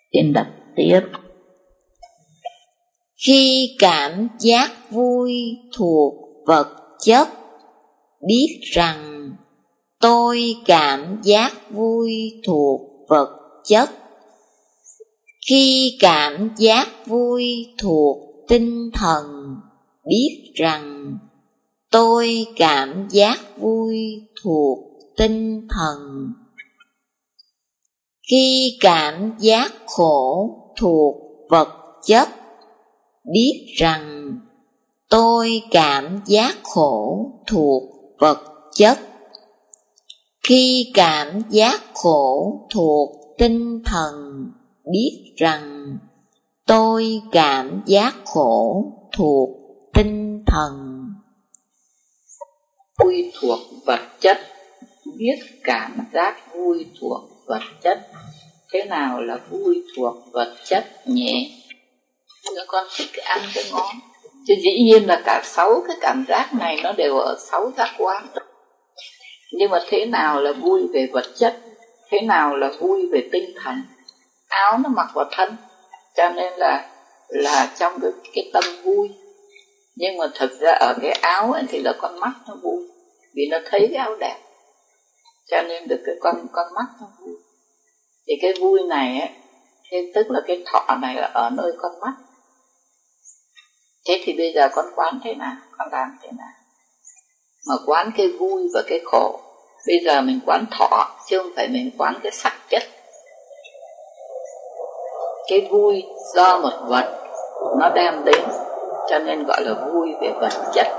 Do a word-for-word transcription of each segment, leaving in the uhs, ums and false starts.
Xin đọc tiếp. Khi cảm giác vui thuộc vật chất, biết rằng tôi cảm giác vui thuộc vật chất. Khi cảm giác vui thuộc tinh thần, biết rằng tôi cảm giác vui thuộc tinh thần. Khi cảm giác khổ thuộc vật chất, biết rằng tôi cảm giác khổ thuộc vật chất. Khi cảm giác khổ thuộc tinh thần, biết rằng tôi cảm giác khổ thuộc tinh thần. Vui thuộc vật chất, biết cảm giác vui thuộc vật chất. Thế nào là vui thuộc vật chất nhỉ? Các con thích ăn cái món, chứ dĩ nhiên là cả sáu cái cảm giác này nó đều ở sáu giác quan. Nhưng mà thế nào là vui về vật chất, thế nào là vui về tinh thần? Áo nó mặc vào thân, cho nên là là trong cái, cái tâm vui. Nhưng mà thực ra ở cái áo ấy thì là con mắt nó vui, vì nó thấy cái áo đẹp, cho nên được cái con con mắt nó vui. Thì cái vui này ấy, thế tức là cái thọ này là ở nơi con mắt. Thế thì bây giờ con quán thế nào, con làm thế nào mà quán cái vui và cái khổ? Bây giờ mình quán thọ, chứ không phải mình quán cái sắc chất. Cái vui do một vật nó đem đến, cho nên gọi là vui về vật chất.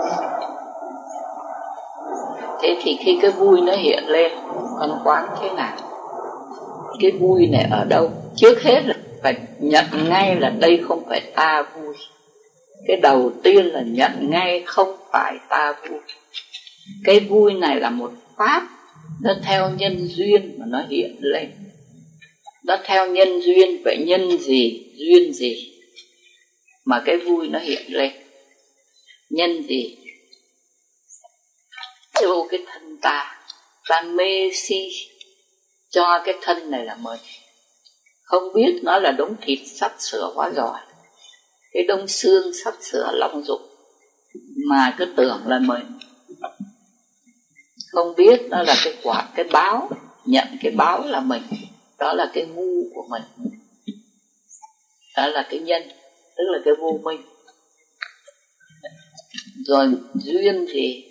Thế thì khi cái vui nó hiện lên, con quán thế nào? Cái vui này ở đâu? Trước hết là phải nhận ngay là đây không phải ta vui. Cái đầu tiên là nhận ngay không phải ta vui. Cái vui này là một pháp, nó theo nhân duyên mà nó hiện lên. Nó theo nhân duyên, vậy nhân gì, duyên gì mà cái vui nó hiện lên? Nhân gì? Vô cái thân ta, ta mê si cho cái thân này là mình. Không biết nó là đống thịt sắp sửa hóa giỏi, cái đống xương sắp sửa long dục, mà cứ tưởng là mình. Không biết nó là cái quả, cái báo, nhận cái báo là mình. Đó là cái ngu của mình. Đó là cái nhân, tức là cái vô minh. Rồi duyên gì?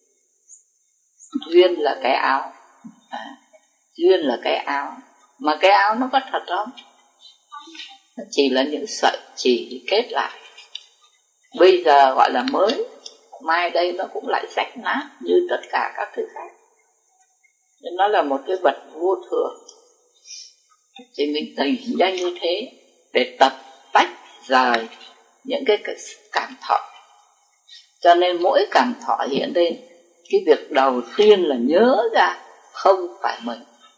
Duyên là cái áo. À, duyên là cái áo. Mà cái áo nó có thật không? Nó chỉ là những sợi chỉ kết lại. Bây giờ gọi là mới, mai đây nó cũng lại rách nát như tất cả các thứ khác. Nên nó là một cái vật vô thường. Thì mình tỉnh ra như thế để tập tách rời những cái cảm thọ. Cho nên mỗi cảm thọ hiện lên, cái việc đầu tiên là nhớ ra không phải mình.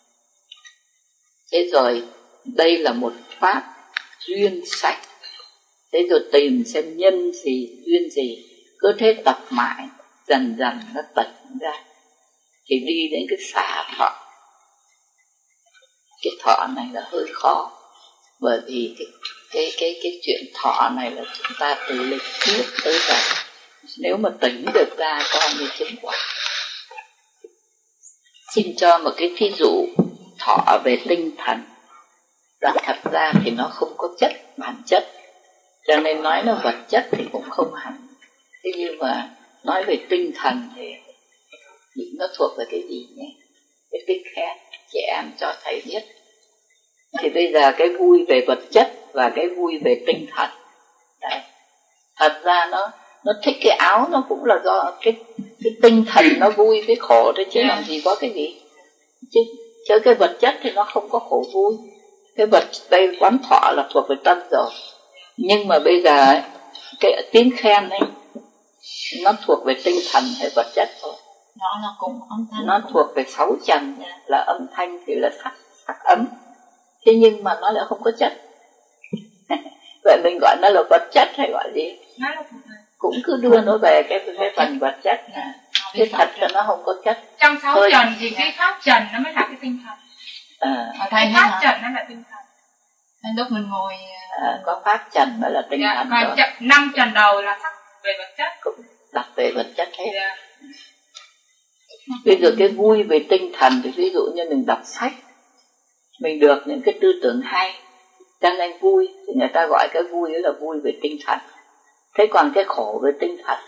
Thế rồi đây là một pháp duyên sạch. Thế rồi tìm xem nhân gì, duyên gì. Cứ thế tập mãi, dần dần nó tỉnh ra. Thì đi đến cái xả thọ. Cái thọ này là hơi khó, bởi vì cái cái cái cái chuyện thọ này là chúng ta từ lịch kiếp tới giờ, nếu mà tỉnh được ra coi như chứng quả. Xin cho một cái thí dụ thọ về tinh thần. Đó thật ra thì nó không có chất, bản chất, cho nên nói nó vật chất thì cũng không hẳn. Thế nhưng mà nói về tinh thần thì, thì nó thuộc về cái gì nhé? Cái tích khen, trẻ em cho thầy biết. Thì bây giờ cái vui về vật chất và cái vui về tinh thần. Đấy. Thật ra nó nó thích cái áo, nó cũng là do cái cái tinh thần nó vui, cái khổ thôi, chứ làm gì có cái gì. Chứ, chứ cái vật chất thì nó không có khổ vui. Cái vật đây quán thọ là thuộc về tâm rồi. Nhưng mà bây giờ ấy, cái tiếng khen ấy, nó thuộc về tinh thần hay vật chất thôi. Nó là cũng âm thanh. Nó thuộc về sáu trần, là âm thanh thì là sắc, sắc ấm. Thế nhưng mà nó lại không có chất. Vậy mình gọi nó là vật chất hay gọi gì? Cũng cứ đưa nó về cái, cái phần vật chất này. Cái thật là nó không có chất. Trong sáu thôi. Trần thì cái pháp trần nó mới là cái tinh thần. À, cái pháp trần nó là tinh thần. lúc mình ngồi à, có pháp trần mới là tinh dạ, thần và rồi. Năm trần đầu là sắc về vật chất, cũng đặt về vật chất hết. dạ. Bây giờ cái vui về tinh thần thì ví dụ như mình đọc sách, mình được những cái tư tưởng hay, cho nên vui, thì người ta gọi cái vui đó là vui về tinh thần. Thế còn cái khổ về tinh thần,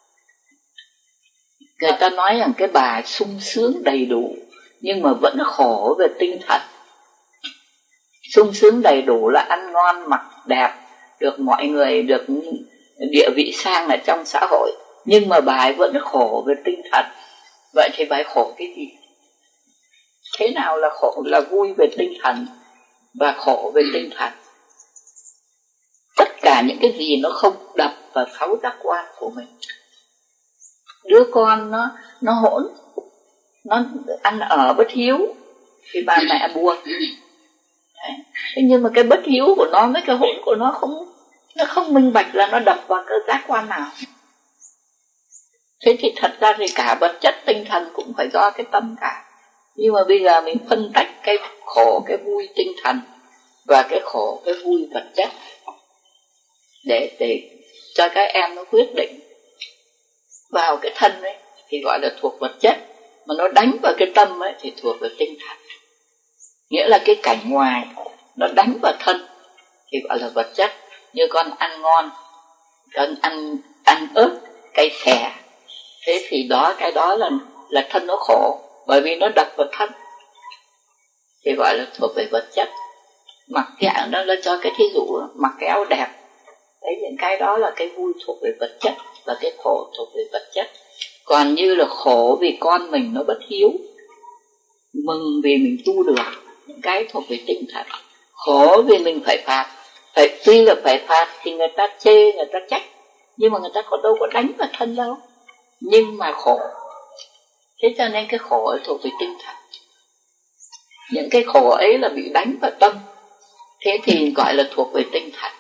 người ta nói rằng cái bà sung sướng đầy đủ nhưng mà vẫn khổ về tinh thần. Sung sướng đầy đủ là ăn ngon mặc đẹp, được mọi người, được địa vị sang ở trong xã hội, nhưng mà bà ấy vẫn khổ về tinh thần. Vậy thì bà ấy khổ cái gì? Thế nào là khổ, là vui về tinh thần và khổ về tinh thần? Tất cả những cái gì nó không đập vào sáu giác quan của mình. Đứa con nó nó hỗn, nó ăn ở bất hiếu thì bà mẹ buồn. Đấy. Thế nhưng mà cái bất hiếu của nó với cái hỗn của nó không, nó không minh bạch là nó đập vào cái giác quan nào. Thế thì thật ra thì cả vật chất tinh thần cũng phải do cái tâm cả. Nhưng mà bây giờ mình phân tách cái khổ cái vui tinh thần và cái khổ cái vui vật chất để để cho các em nó quyết định. Vào cái thân ấy thì gọi là thuộc vật chất, mà nó đánh vào cái tâm ấy thì thuộc về tinh thần. Nghĩa là cái cảnh ngoài nó đánh vào thân thì gọi là vật chất. Như con ăn ngon, con ăn ăn ớt cay xè, thế thì đó cái đó là là thân nó khổ, bởi vì nó đập vào thân thì gọi là thuộc về vật chất. Mặc cái áo đó là cho cái thí dụ, mặc cái áo đẹp, đấy, những cái đó là cái vui thuộc về vật chất và cái khổ thuộc về vật chất. Còn như là khổ vì con mình nó bất hiếu, mừng vì mình tu được, những cái thuộc về tinh thần. Khổ vì mình phải phạt, phải, tuy là phải phạt thì người ta chê, người ta trách, nhưng mà người ta có đâu có đánh vào thân đâu, nhưng mà khổ. Thế cho nên cái khổ ấy thuộc về tinh thần. Những cái khổ ấy là bị đánh vào tâm, thế thì gọi là thuộc về tinh thần.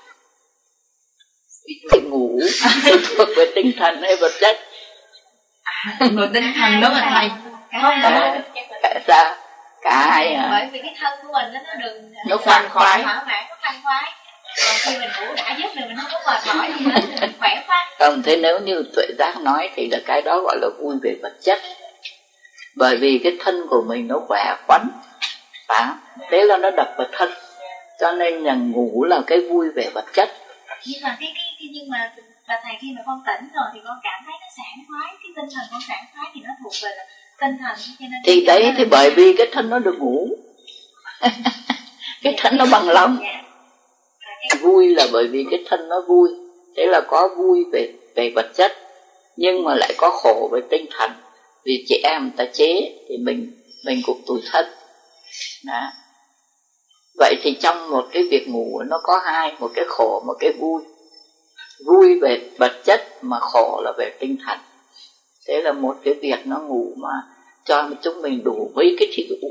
Bị ngủ thuộc về tinh thần hay vật chất? Rồi tinh thần đó là thầy không à, cả sao cả hai à? Bởi vì cái thân của mình nó đừng nó khoan khoái, thỏa mãn, nó khoan khoái. Còn khi mình ngủ đã giấc rồi mình không có mệt mỏi gì hết, mình khỏe khoắn. Không, thế nếu như tuệ giác nói thì là cái đó gọi là vui về vật chất, bởi vì cái thân của mình nó khỏe khoắn, đó, thế là nó đập vào thân, cho nên là ngủ là cái vui về vật chất. Nhưng mà cái cái, cái nhưng mà bà thầy, khi mà con tỉnh rồi thì con cảm thấy nó sảng khoái, cái tinh thần con sảng khoái thì nó thuộc về là tinh thần, cho nên thì đấy thì bởi vì cái thân nó được ngủ. Cái thân nó bằng lòng. Vui là bởi vì cái thân nó vui, thế là có vui về về vật chất, nhưng mà lại có khổ về tinh thần. Vì chị em ta chế thì mình mình cũng tủi thân. Đó. Vậy thì trong một cái việc ngủ nó có hai, một cái khổ, một cái vui. Vui về vật chất mà khổ là về tinh thần. Thế là một cái việc nó ngủ mà cho chúng mình đủ mấy cái thí dụ.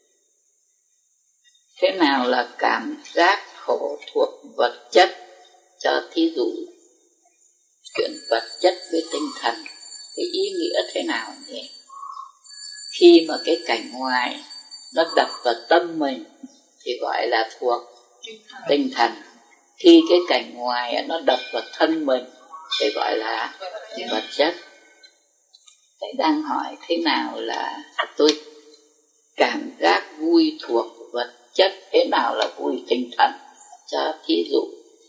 Thế nào là cảm giác khổ thuộc vật chất? Cho thí dụ chuyện vật chất với tinh thần, cái ý nghĩa thế nào nhỉ? Khi mà cái cảnh ngoài nó đập vào tâm mình thì gọi là thuộc tinh thần. Khi cái cảnh ngoài nó đập vào thân mình thì gọi là vật chất. Thầy đang hỏi thế nào là tôi cảm giác vui thuộc vật chất, thế nào là vui tinh thần? Cho thí dụ,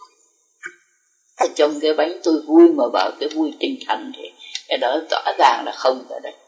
ở trong cái bánh tôi vui mà bảo cái vui tinh thần thì cái đó rõ ràng là không rồi đấy.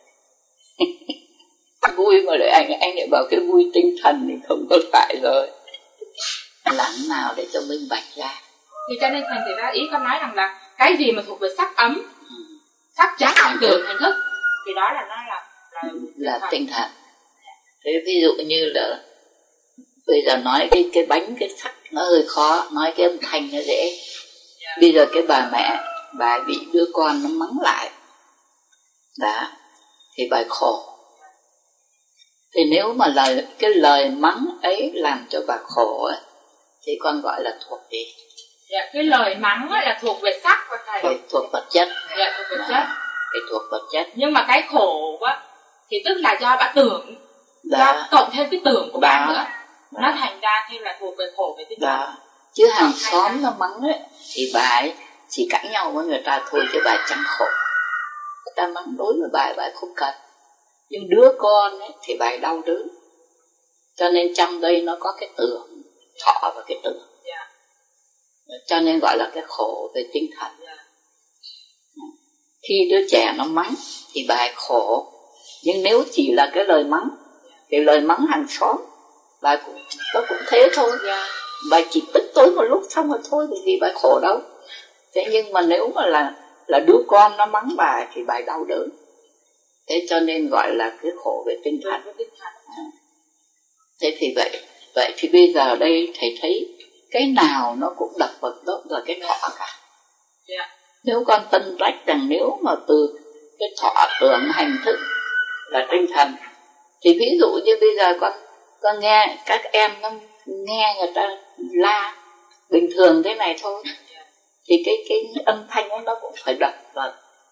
Vui mà lại anh anh lại bảo cái vui tinh thần thì không có phải rồi. Làm nào để cho minh bạch ra? Thì cho nên thành thử ra ý con nói rằng là cái gì mà thuộc về sắc ấm, sắc giác thành tưởng thành thức thì đó là nó là là, là tinh thần. Thế ví dụ như là bây giờ nói cái cái bánh cái sắc nó hơi khó, nói cái âm thanh nó dễ. Bây giờ cái bà mẹ bà bị đứa con nó mắng lại, đó, thì bà khổ. Thì nếu mà lời cái lời mắng ấy làm cho bà khổ ấy, thì con gọi là thuộc gì? Dạ, cái lời mắng là thuộc về sắc và thầy. Cái thuộc vật chất. Dạ, thuộc vật chất. Cái thuộc vật chất. Nhưng mà cái khổ á thì tức là do bà tưởng, đó. Do cộng thêm cái tưởng của bà nữa. nó thành ra thêm là thuộc về khổ về tinh thần. Đó. Chứ hàng xóm nó mắng ấy thì bà ấy chỉ cãi nhau với người ta thôi, chứ bà ấy chẳng khổ. Người ta mắng đối với bà ấy, bà ấy không cần. Nhưng đứa con ấy thì bà ấy đau đớn. Cho nên trong đây nó có cái tưởng thọ và cái tưởng. Yeah. Cho nên gọi là cái khổ về tinh thần. Yeah. Khi đứa trẻ nó mắng thì bà ấy khổ. Nhưng nếu chỉ là cái lời mắng, thì lời mắng hàng xóm, bà ấy cũng, nó cũng thế thôi. Yeah. Bà ấy chỉ tức tối một lúc xong rồi thôi, thì vì bà ấy khổ đâu. Thế nhưng mà nếu mà là là đứa con nó mắng bà ấy, thì bà ấy đau đớn. Thế cho nên gọi là cái khổ về tinh thần. À. Thế thì vậy, vậy thì bây giờ đây thầy thấy cái nào nó cũng đập vào đó là cái thọ cả. Yeah. Nếu con tân trách rằng nếu mà từ cái thọ tưởng hành thức là tinh thần, thì ví dụ như bây giờ con con nghe các em nó nghe người ta la bình thường thế này thôi, thì cái cái âm thanh ấy nó cũng phải đập vào,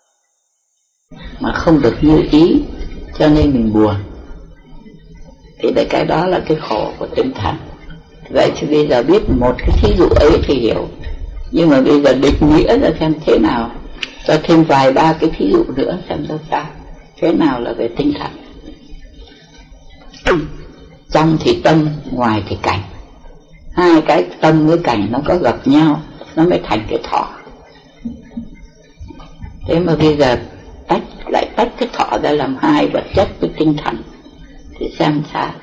mà không được như ý, cho nên mình buồn. Thì đấy, cái đó là cái khổ của tinh thần. Vậy thì bây giờ biết một cái thí dụ ấy thì hiểu. Nhưng mà bây giờ định nghĩa ra xem thế nào, cho thêm vài ba cái thí dụ nữa xem sao sao. Thế nào là về tinh thần. Trong thì tâm, ngoài thì cảnh. Hai cái tâm với cảnh nó có gặp nhau, nó mới thành cái thọ. Thế mà bây giờ tách lại tách cái thọ ra làm hai, vật chất với tinh thần, thì xem sao.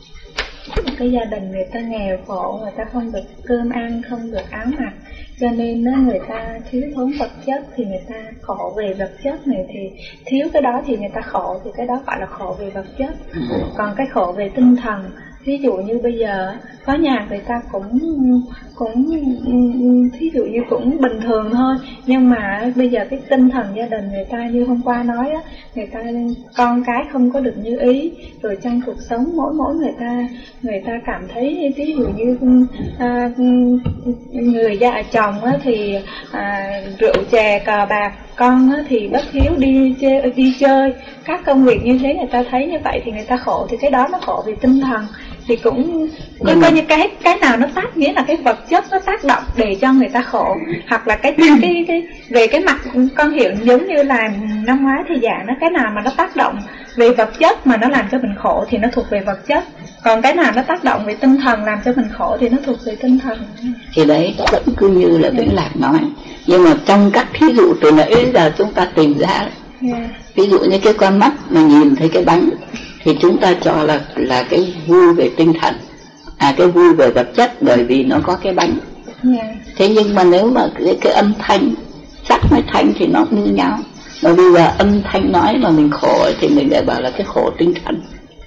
Cái gia đình người ta nghèo khổ, người ta không được cơm ăn, không được áo mặc, cho nên đó, người ta thiếu thốn vật chất thì người ta khổ về vật chất này, thì thiếu cái đó thì người ta khổ, thì cái đó gọi là khổ về vật chất. Còn cái khổ về tinh thần, ví dụ như bây giờ có nhà người ta cũng cũng thí dụ như cũng bình thường thôi, nhưng mà bây giờ cái tinh thần gia đình người ta như hôm qua nói á, người ta con cái không có được như ý, rồi trong cuộc sống mỗi mỗi người ta người ta cảm thấy ví dụ như à, người gia chồng á thì à, rượu chè cờ bạc, con á thì bất hiếu đi chơi, đi chơi các công việc như thế, người ta thấy như vậy thì người ta khổ, thì cái đó nó khổ về tinh thần. Thì cũng coi coi như cái cái nào nó tác, nghĩa là cái vật chất nó tác động để cho người ta khổ, hoặc là cái cái cái, cái về cái mặt con hiểu giống như là năm ngoái thì dạng nó cái nào mà nó tác động về vật chất mà nó làm cho mình khổ thì nó thuộc về vật chất, còn cái nào nó tác động về tinh thần làm cho mình khổ thì nó thuộc về tinh thần. Thì đấy vẫn cứ như là Vĩnh Lạc nói, nhưng mà trong các thí dụ từ nãy đến giờ chúng ta tìm ra, yeah. Ví dụ như cái con mắt mà nhìn thấy cái bánh thì chúng ta cho là là cái vui về tinh thần, à cái vui về vật chất, bởi vì nó có cái bánh. Yeah. Thế nhưng mà nếu mà cái, cái âm thanh, sắc với thanh thì nó như nhau, mà bây giờ âm thanh nói mà mình khổ thì mình lại bảo là cái khổ tinh thần.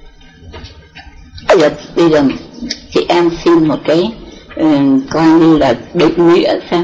Bây giờ, bây giờ chị em xin một cái um, coi như là định nghĩa xem,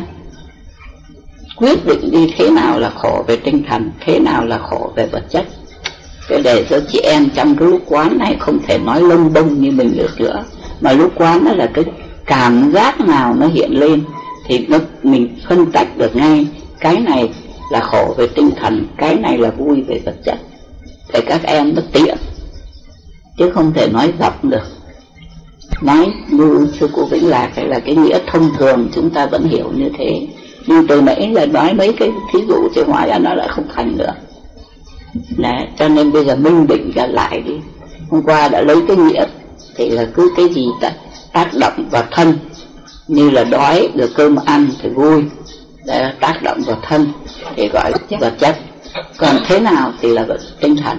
quyết định đi thế nào là khổ về tinh thần, thế nào là khổ về vật chất, để cho chị em trong cái lúc quán này không thể nói lông bông như mình được nữa, mà lúc quán đó là cái cảm giác nào nó hiện lên thì nó mình phân tách được ngay, cái này là khổ về tinh thần, cái này là vui về vật chất, để các em nó tiện, chứ không thể nói dọc được. Nói như sư cô Vĩnh Lạc hay là cái nghĩa thông thường chúng ta vẫn hiểu như thế, nhưng từ nãy là nói mấy cái thí dụ thì hóa ra nó lại không thành nữa. Đấy, cho nên bây giờ minh định ra lại đi. Hôm qua đã lấy cái nghĩa thì là cứ cái gì ta tác động vào thân, như là đói được cơm ăn thì vui, để tác động vào thân thì gọi là vật chất. Còn thế nào thì là vật tinh thần.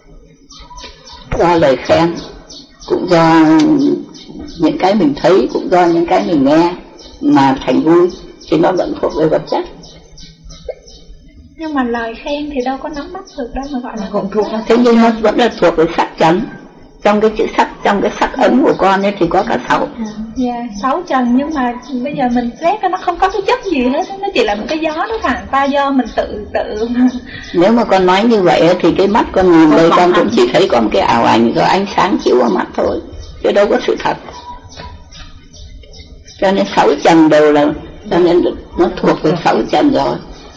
Do lời khen, cũng do những cái mình thấy, cũng do những cái mình nghe mà thành vui, thì nó vẫn thuộc về vật chất. Nhưng mà lời khen thì đâu có nắm bắt được đâu mà gọi là cũng thuộc. Thế nhưng nó vẫn là thuộc về sắc trần. Trong cái chữ sắc, trong cái sắc ấn của con ấy thì có cả sáu. Dạ, yeah, sáu trần, nhưng mà bây giờ mình xét nó không có cái chất gì hết, nó chỉ là một cái gió nó phản ta do mình tự tự. Nếu mà con nói như vậy thì cái mắt con nhìn đây con cũng chỉ thấy có một cái ảo ảnh rồi ánh sáng chiếu vào mắt thôi, chứ đâu có sự thật. Cho nên sáu trần đều là, cho nên nó thuộc về sáu trần rồi.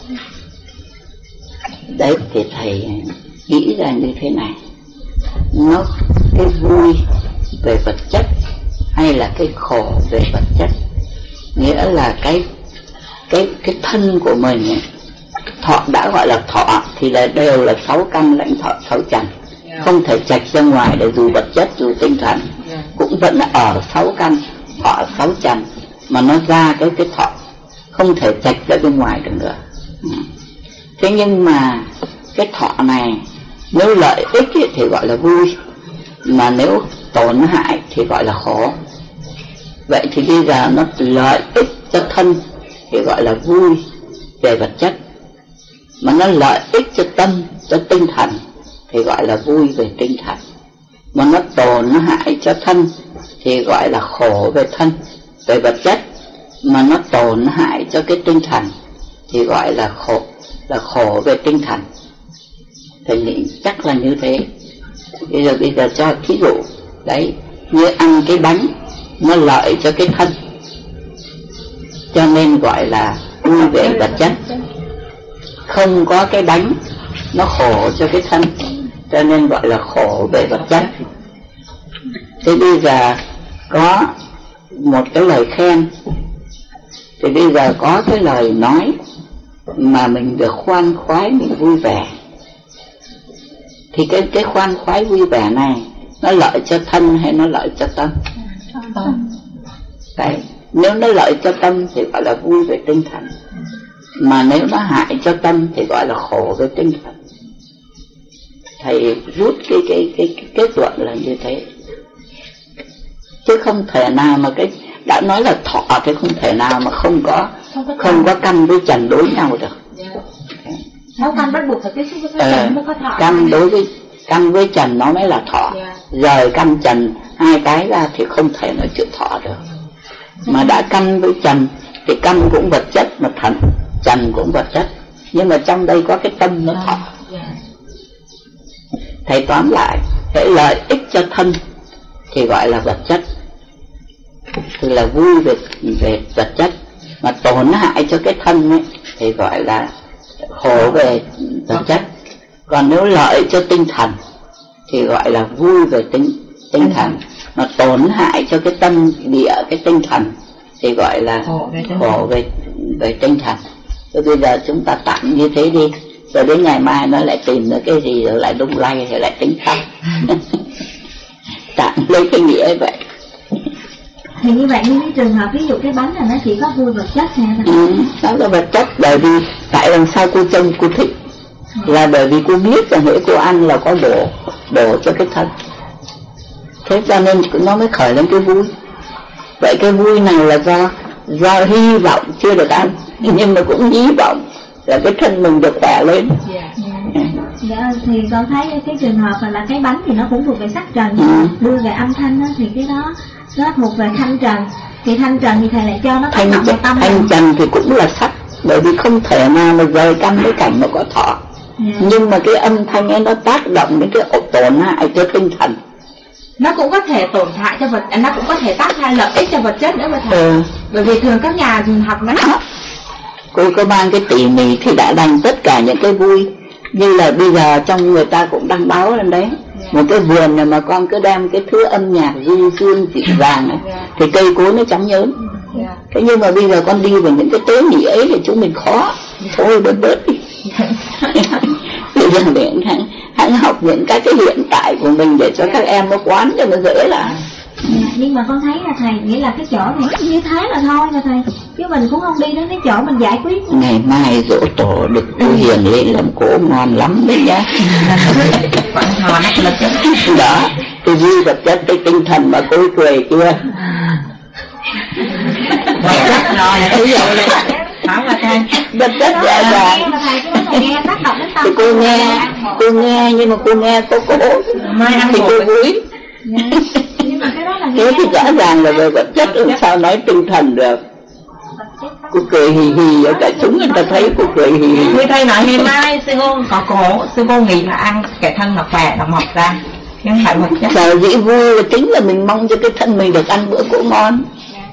Đấy thì thầy nghĩ ra như thế này, nó cái vui về vật chất hay hay là cái khổ về vật chất. Nghĩa là cái cái cái thân của mình ấy, thọ đã gọi là thọ thì là đều là sáu căn lãnh thọ sáu trần, không thể chạch ra ngoài để dù vật chất dù tinh thần cũng vẫn ở sáu căn thọ sáu trần, mà nó ra cái cái thọ không thể chạch ra bên ngoài được nữa. Thế nhưng mà cái thọ này nếu lợi ích ấy, thì gọi là vui, mà nếu tổn hại thì gọi là khổ. Vậy thì bây giờ nó lợi ích cho thân thì gọi là vui về vật chất, mà nó lợi ích cho tâm, cho tinh thần thì gọi là vui về tinh thần, mà nó tổn hại cho thân thì gọi là khổ về thân, về vật chất, mà nó tổn hại cho cái tinh thần thì gọi là khổ, là khổ về tinh thần. Thầy nghĩ chắc là như thế. Bây giờ bây giờ cho thí dụ đấy, như ăn cái bánh nó lợi cho cái thân cho nên gọi là vui về vật chất, không có cái bánh nó khổ cho cái thân cho nên gọi là khổ về vật chất. Thế bây giờ có một cái lời khen, thì bây giờ có cái lời nói mà mình được khoan khoái, mình vui vẻ, thì cái cái khoan khoái vui vẻ này nó lợi cho thân hay nó lợi cho tâm? Đấy, nếu nó lợi cho tâm thì gọi là vui về tinh thần, mà nếu nó hại cho tâm thì gọi là khổ về tinh thần. Thầy rút cái cái cái, cái kết luận là như thế, chứ không thể nào mà cái đã nói là thọ thì không thể nào mà không có không có căn với trần đối nhau được. Sáu căn bắt buộc phải tiếp xúc với ờ, trần mới có thọ. Căn đối với căn với trần nó mới là thọ. Yeah. Rời căn trần hai cái ra thì không thể nói chữ thọ được. Mà đã căn với trần thì căn cũng vật chất, mà thần trần cũng vật chất, nhưng mà trong đây có cái tâm nó thọ. Yeah. Thầy tóm lại, hễ lợi ích cho thân thì gọi là vật chất, thì là vui về về vật chất, mà tổn hại cho cái thân ấy thì gọi là khổ về vật chất. Còn nếu lợi cho tinh thần thì gọi là vui về tinh tinh thần, mà tổn hại cho cái tâm địa, cái tinh thần thì gọi là khổ về về tinh thần. Rồi bây giờ chúng ta tạm như thế đi, rồi đến ngày mai nó lại tìm được cái gì rồi lại lung lay thì lại tính sau. Tạm lấy cái nghĩa vậy. Thì như vậy như cái trường hợp ví dụ cái bánh này nó chỉ có vui vật chất nè. Ừ, đó là vật chất, bởi vì tại làm sao cô trông cô thích là bởi vì cô biết rằng hễ cô ăn là có bổ bổ cho cái thân, thế cho nên nó mới khởi lên cái vui. Vậy cái vui này là do do hy vọng chưa được ăn, nhưng mà cũng hy vọng là cái thân mình được khỏe lên. Yeah. Yeah. Dạ, thì con thấy cái trường hợp mà là cái bánh thì nó cũng thuộc về sắc trần, ừ. Đưa về âm thanh đó, thì cái đó nó thuộc về thanh trần. Thì thanh trần thì thầy lại cho nó thanh, thanh, tâm thanh trần thì cũng là sắc, bởi vì không thể nào mà rời căn với cảnh mà có thọ. Yeah. Nhưng mà cái âm thanh ấy nó tác động đến cái tổn hại cho tinh thần. Nó cũng có thể tổn hại cho vật, nó cũng có thể tác hại lợi ích cho vật chất nữa mà thầy. Ừ. Bởi vì thường các nhà học nó cô có mang cái tỉ mỉ thì đã đành tất cả những cái vui. Như là bây giờ trong người ta cũng đăng báo lên đấy, yeah. Một cái vườn này mà con cứ đem cái thứ âm nhạc du dương dịu dàng ấy, yeah. Thì cây cối nó trắng nhớn, yeah. Thế nhưng mà bây giờ con đi vào những cái tế nhị ấy thì chúng mình khó, yeah. Thôi bớt bớt đi. Bây giờ để hãy, hãy học những cái cái hiện tại của mình để cho, yeah. Các em nó quán cho nó dễ là. Dạ, nhưng mà con thấy là thầy nghĩa là cái chỗ này như thế là thôi mà thầy, chứ mình cũng không đi đến cái chỗ mình giải quyết. Ngày mai dỗ tổ được cô Hiền lên làm cỗ ngon lắm đấy nhá. Đó, tôi vui vật chất cái tinh thần mà cô cười chưa. Vật chất rồi, ví dụ này hỏi mà thầy, vật chất rõ ràng. Thì cô nghe, cô nghe nhưng mà cô nghe cô cố thì cô vui. Thế thì rõ ràng là về vật chất, làm sao nói tinh thần được. Cô cười hì hì ở cả chúng người ta thấy cô cười hì hì. Như thầy nói ngày mai sư cô có cổ, sư cô nghĩ là ăn cái thân nó khỏe, nó mọc ra, nhưng phải vật chất. Sở dĩ vui là chính là mình mong cho cái thân mình được ăn bữa cỗ ngon.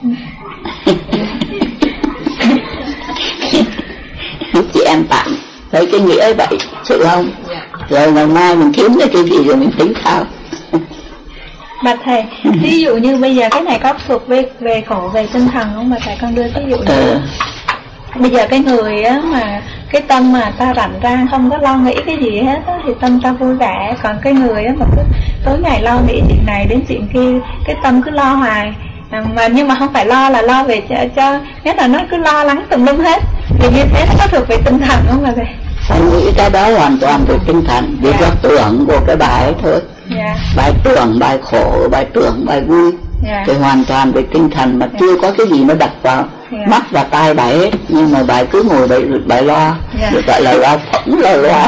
Chị em tạm thấy cái nghĩa vậy, chịu không? Rồi ngày mai mình kiếm ra cái gì rồi mình tính sao. Bạch thầy, ví dụ như bây giờ cái này có thuộc về về khổ về tinh thần không mà thầy con đưa ví dụ như ừ. Bây giờ cái người á mà cái tâm mà ta rảnh ra không có lo nghĩ cái gì hết á, thì tâm ta vui vẻ. Còn cái người á mà cứ tối ngày lo nghĩ chuyện này đến chuyện kia, cái tâm cứ lo hoài à, mà nhưng mà không phải lo là lo về cho, cho nhất là nó cứ lo lắng tùm lum hết, thì như thế nó có thuộc về tinh thần không mà thầy? Phải nghĩ cái đó hoàn toàn về tinh thần, vì do tưởng của cái bài ấy thôi. Yeah. Bài tưởng, bài khổ, bài tưởng, bài vui, yeah. Thì hoàn toàn về tinh thần mà yeah. Chưa có cái gì nó đặt vào yeah. Mắt và tai bài hết, nhưng mà bài cứ ngồi bài, bài lo, yeah. Được gọi là lo phẫn, lo loạn.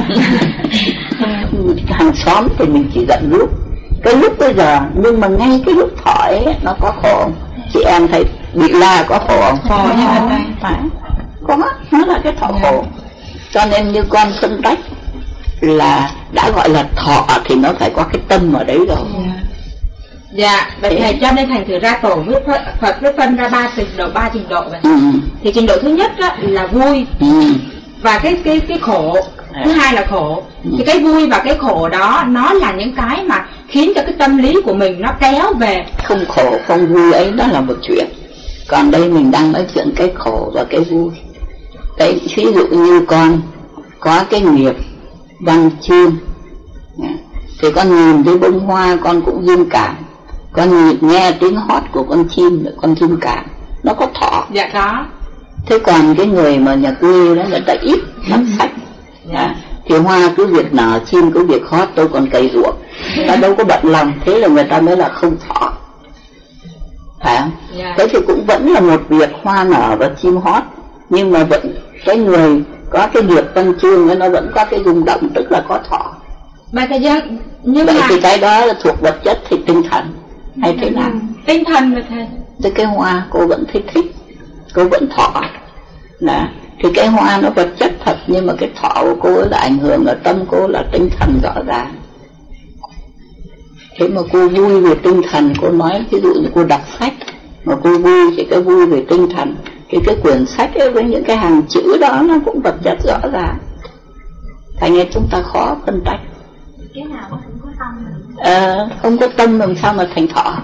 Hàng xóm thì mình chỉ giận lúc cái lúc bây giờ, nhưng mà ngay cái lúc thỏi ấy, nó có khổ. Chị em thấy bị la có khổ không? Khổ nhưng mà phải có, nó là cái thọ khổ. Cho nên như con phân tách là đã gọi là thọ thì nó phải có cái tâm ở đấy rồi. Dạ, dạ vậy thầy cho nên thành thử ra tổ với Phật, Phật với phân ra ba trình độ, ba trình độ vậy. Ừ. Thì trình độ thứ nhất á, là vui, ừ. Và cái cái cái khổ, à. Thứ hai là khổ. Ừ. Thì cái vui và cái khổ đó nó là những cái mà khiến cho cái tâm lý của mình nó kéo về. Không khổ không vui ấy đó là một chuyện. Còn đây mình đang nói chuyện cái khổ và cái vui. Đấy, ví dụ như con có cái nghiệp văn chương, thì con nhìn thấy bông hoa con cũng rung cảm, con nhìn nghe tiếng hót của con chim con rung cảm, nó có thọ. Dạ có. Thế còn cái người mà nhà quê đó người ta ít đọc sách, dạ. Thì hoa cứ việc nở, chim cứ việc hót, tôi còn cày ruộng, ta đâu có bận lòng, thế là người ta mới là không thọ, phải không? Dạ. Thế thì cũng vẫn là một việc hoa nở và chim hót, nhưng mà vẫn cái người có cái nghiệp văn chương nó vẫn có cái rung động, tức là có thọ. Mà cái dân, nhưng vậy mà... thì cái đó là thuộc vật chất thì tinh thần hay thế nào? Tinh thần rồi thầy. Thế cái hoa cô vẫn thấy thích, cô vẫn thọ. Đó. Thì cái hoa nó vật chất thật, nhưng mà cái thọ của cô là ảnh hưởng ở tâm cô là tinh thần rõ ràng. Thế mà cô vui về tinh thần, cô nói ví dụ như cô đọc sách mà cô vui thì cái vui về tinh thần. Thì cái quyển sách ấy, với những cái hàng chữ đó nó cũng vật chất rõ ràng. Thành ra chúng ta khó phân tách. Cái nào mà không có tâm à, không có tâm làm sao mà thành thọ.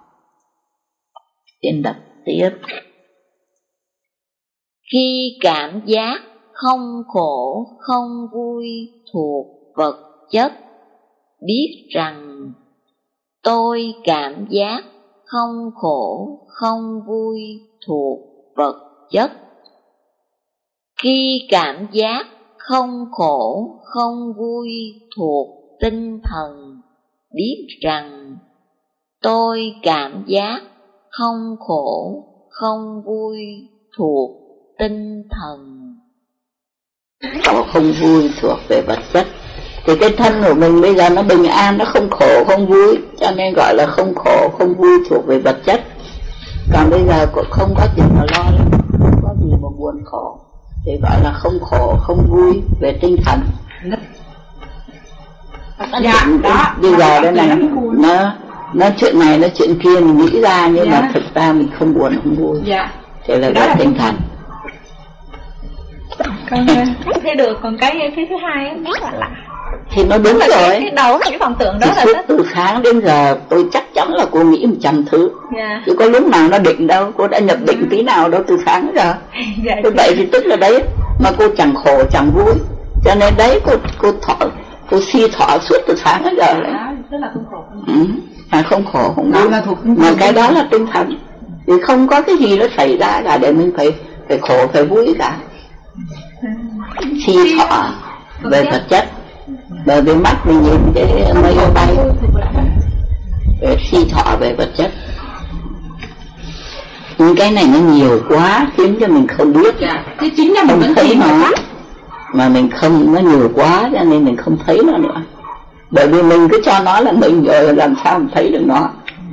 Tiền đọc tiếp. Khi cảm giác không khổ không vui thuộc vật chất, biết rằng tôi cảm giác không khổ không vui thuộc vật chất. Khi cảm giác không khổ không vui thuộc tinh thần, biết rằng tôi cảm giác không khổ không vui thuộc tinh thần. Khổ không vui thuộc về vật chất. Thì cái thân của mình bây giờ nó bình an, nó không khổ không vui, cho nên gọi là không khổ không vui thuộc về vật chất. Còn bây giờ cũng không có gì mà lo lắm, không có gì mà buồn khổ, thì gọi là không khổ không vui về tinh thần. Dạ, đó. Bây giờ đây này, nó nó chuyện này nó chuyện kia mình nghĩ ra, nhưng dạ. Mà thực ra mình không buồn không vui. Dạ. Thế là về tinh thần. Còn thế được, còn cái cái thứ hai á, rất là lạ. Thì nó đúng rồi. Cái, cái đầu cái vọng tưởng đó thì là từ sáng đến giờ tôi chắc chắn là cô nghĩ một trăm thứ. Yeah. Chứ có lúc nào nó định đâu, cô đã nhập định tí nào đâu từ sáng giờ. Yeah. Thế vậy thì tức là đấy, mà cô chẳng khổ chẳng vui, cho nên đấy cô cô thọ, cô si thọ suốt từ sáng đến giờ đấy. Đó, tức là không khổ. Ừ, mà không khổ không vui. Mà, mà cái đó là tinh thần, thì không có cái gì nó xảy ra cả để mình phải phải khổ phải vui cả. Si thọ về vật chất. Bởi vì mắt mình nhìn cái mây bay, về si thọ về vật chất. Nhưng cái này nó nhiều quá khiến cho mình không biết, cái chính là mình không thấy nó, mà mình không, nó nhiều quá cho nên mình không thấy nó nữa. Bởi vì mình cứ cho nó là mình rồi, làm sao mình thấy được nó.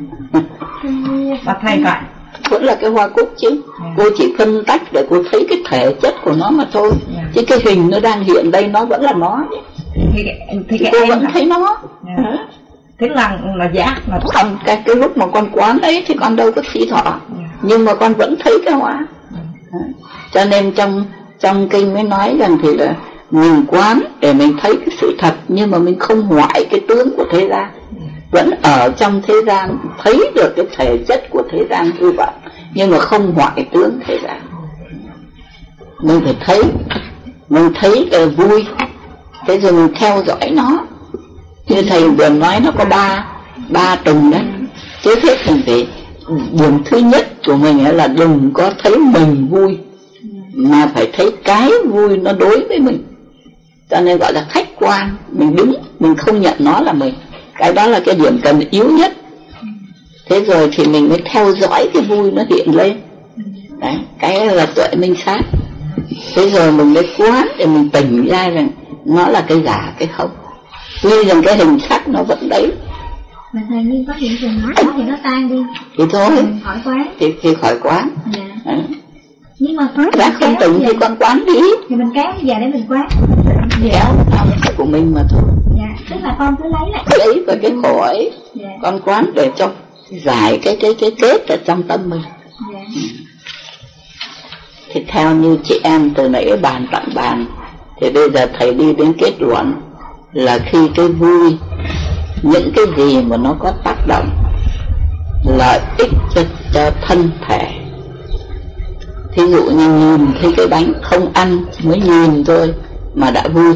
Và thầy vậy vẫn là cái hoa cúc chứ. Cô chỉ phân tách để cô thấy cái thể chất của nó mà thôi. Chứ cái hình nó đang hiện đây nó vẫn là nó. Thì, thì thì cô vẫn là... thấy nó. Yeah. Thế là là giác là không. Cái, cái lúc mà con quán ấy thì con đâu có si thọ, yeah. Nhưng mà con vẫn thấy cái hoa. Yeah. Cho nên trong trong kinh mới nói rằng thì là mình quán để mình thấy cái sự thật, nhưng mà mình không hoại cái tướng của thế gian. vẫn ở trong thế gian, thấy được cái thể chất của thế gian như vậy, nhưng mà không hoại tướng thế gian. Mình phải thấy, mình thấy cái vui, thế rồi mình theo dõi nó. Như thầy vừa nói nó có ba ba tầng đấy. Trước hết mình phải, điểm thứ nhất của mình là đừng có thấy mình vui, mà phải thấy cái vui nó đối với mình. Cho nên gọi là khách quan. Mình đứng, mình không nhận nó là mình. Cái đó là cái điểm cần yếu nhất. Thế rồi thì mình mới theo dõi cái vui nó hiện lên. Đấy, cái là tuệ minh sát. Thế rồi mình mới quán để mình tỉnh ra rằng nó là cái giả, cái không. Tuy rằng cái hình sắc nó vẫn đấy, mà thầy nhiên có hiện trường nó thì nó tan đi thì thôi, khỏi quán. Thì, thì khỏi quán. Dạ. À. Nhưng mà đã không tỉnh thì con quán đi, thì mình kéo về để mình quán. Kéo nào của mình mà thôi. Dạ, tức là con cứ lấy lại, lấy vào cái khổ ấy. Dạ. Con quán để cho giải cái cái cái kết ở trong tâm mình. Dạ. Thì theo như chị em từ nãy bàn tặng bàn, thì bây giờ thầy đi đến kết luận là khi cái vui, những cái gì mà nó có tác động lợi ích cho, cho thân thể, thí dụ như nhìn thấy cái bánh, không ăn, mới nhìn thôi mà đã vui,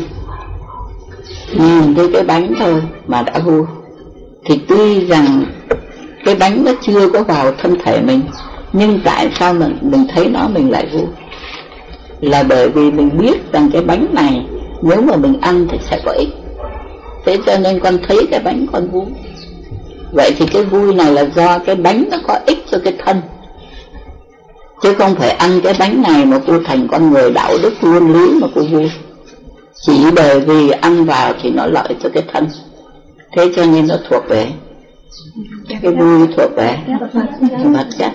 nhìn thấy cái bánh thôi mà đã vui, thì tuy rằng cái bánh nó chưa có vào thân thể mình, nhưng tại sao mình, mình thấy nó mình lại vui? Là bởi vì mình biết rằng cái bánh này nếu mà mình ăn thì sẽ có ích. Thế cho nên con thấy cái bánh con vui. Vậy thì cái vui này là do cái bánh nó có ích cho cái thân, chứ không phải ăn cái bánh này mà cô thành con người đạo đức luân lý mà cô vui. Chỉ bởi vì ăn vào thì nó lợi cho cái thân. Thế cho nên nó thuộc về, cái vui thuộc về vật chất.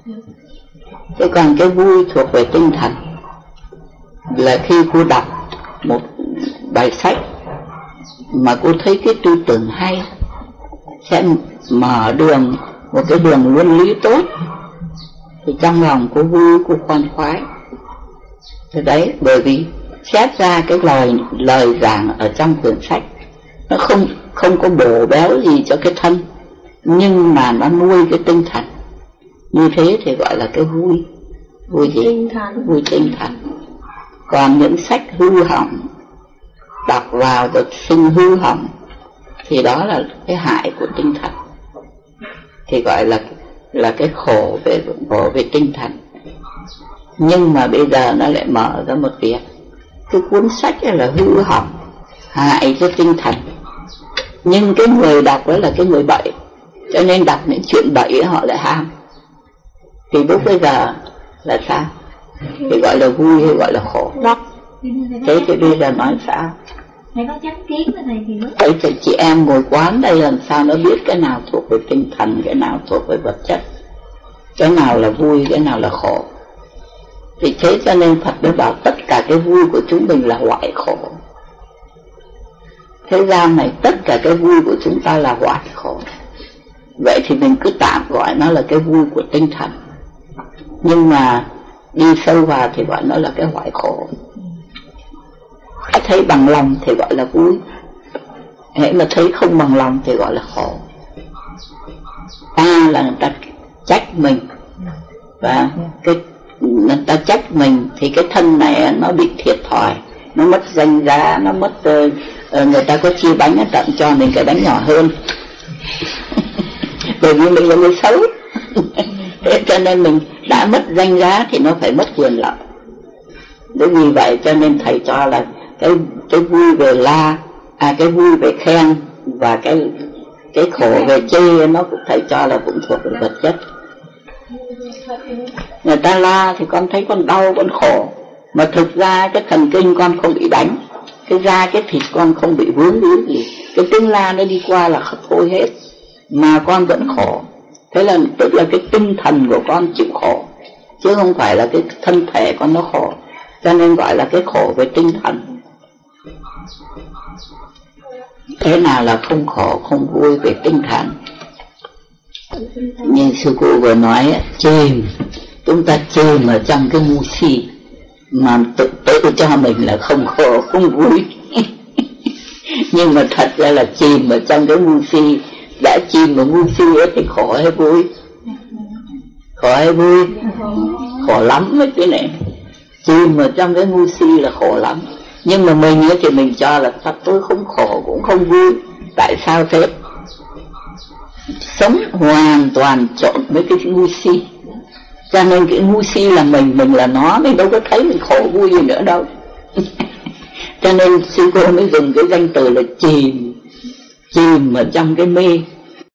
Thế còn cái vui thuộc về tinh thần là khi cô đọc một bài sách mà cô thấy cái tư tưởng hay, sẽ mở đường, một cái đường luân lý tốt, thì trong lòng cô vui, cô khoan khoái. Thế đấy, bởi vì xét ra cái lời lời giảng ở trong quyển sách nó không không có bổ béo gì cho cái thân, nhưng mà nó nuôi cái tinh thần. Như thế thì gọi là cái vui. Vui gì? Tinh thần. Vui tinh thần. Còn những sách hư hỏng, đọc vào rồi sinh hư hỏng, thì đó là cái hại của tinh thần, thì gọi là là cái khổ về khổ về tinh thần. Nhưng mà bây giờ nó lại mở ra một việc, cái cuốn sách ấy là hư hỏng, hại cho tinh thần, nhưng cái người đọc đó là cái người bậy, cho nên đọc những chuyện bậy họ lại ham. Thì lúc bây giờ là sao? Thì gọi là vui hay gọi là khổ? Thế thì bây giờ nói sao? Thầy có chánh kiến với thầy thì mới... Thế thì chị em ngồi quán đây làm sao nó biết cái nào thuộc về tinh thần, cái nào thuộc về vật chất, cái nào là vui, cái nào là khổ. Thì thế cho nên Phật đã bảo tất cả cái vui của chúng mình là hoại khổ. Thế gian này tất cả cái vui của chúng ta là hoại khổ. Vậy thì mình cứ tạm gọi nó là cái vui của tinh thần, nhưng mà đi sâu vào thì gọi nó là cái hoại khổ. Hãy thấy bằng lòng thì gọi là vui, hãy mà thấy không bằng lòng thì gọi là khổ. Ta là người ta trách mình, và cái người ta trách mình thì cái thân này nó bị thiệt thòi, nó mất danh giá, nó mất uh, người ta có chia bánh tặng cho mình cái bánh nhỏ hơn bởi vì mình là người xấu thế cho nên mình đã mất danh giá thì nó phải mất quyền lợi. Bởi vì vậy cho nên thầy cho là cái cái vui về la, à cái vui về khen và cái cái khổ về chê nó cũng thầy cho là cũng thuộc về vật chất. Người ta la thì con thấy con đau, con khổ, mà thực ra cái thần kinh con không bị đánh, cái da cái thịt con không bị vướng víu gì, cái tiếng la nó đi qua là thôi hết, mà con vẫn khổ. Thế là tức là cái tinh thần của con chịu khổ, chứ không phải là cái thân thể con nó khổ. Cho nên gọi là cái khổ về tinh thần. Thế nào là không khổ, không vui về tinh thần? Như sư cụ vừa nói, chìm, chúng ta chìm ở trong cái ngu si, mà tự, tự cho mình là không khổ, không vui nhưng mà thật ra là chìm ở trong cái ngu si, đã chìm vào ngu si ấy thì khổ hay vui? Khổ hay vui? Khổ lắm mấy cái này. Chìm ở trong cái ngu si là khổ lắm. Nhưng mà mình ấy thì mình cho là thật tôi không khổ cũng không vui. Tại sao thế? Sống hoàn toàn trộn với cái ngu si. Cho nên cái ngu si là mình, mình là nó, mình đâu có thấy mình khổ vui gì nữa đâu. Cho nên sư cô mới dùng cái danh từ là chìm, chìm ở trong cái mê.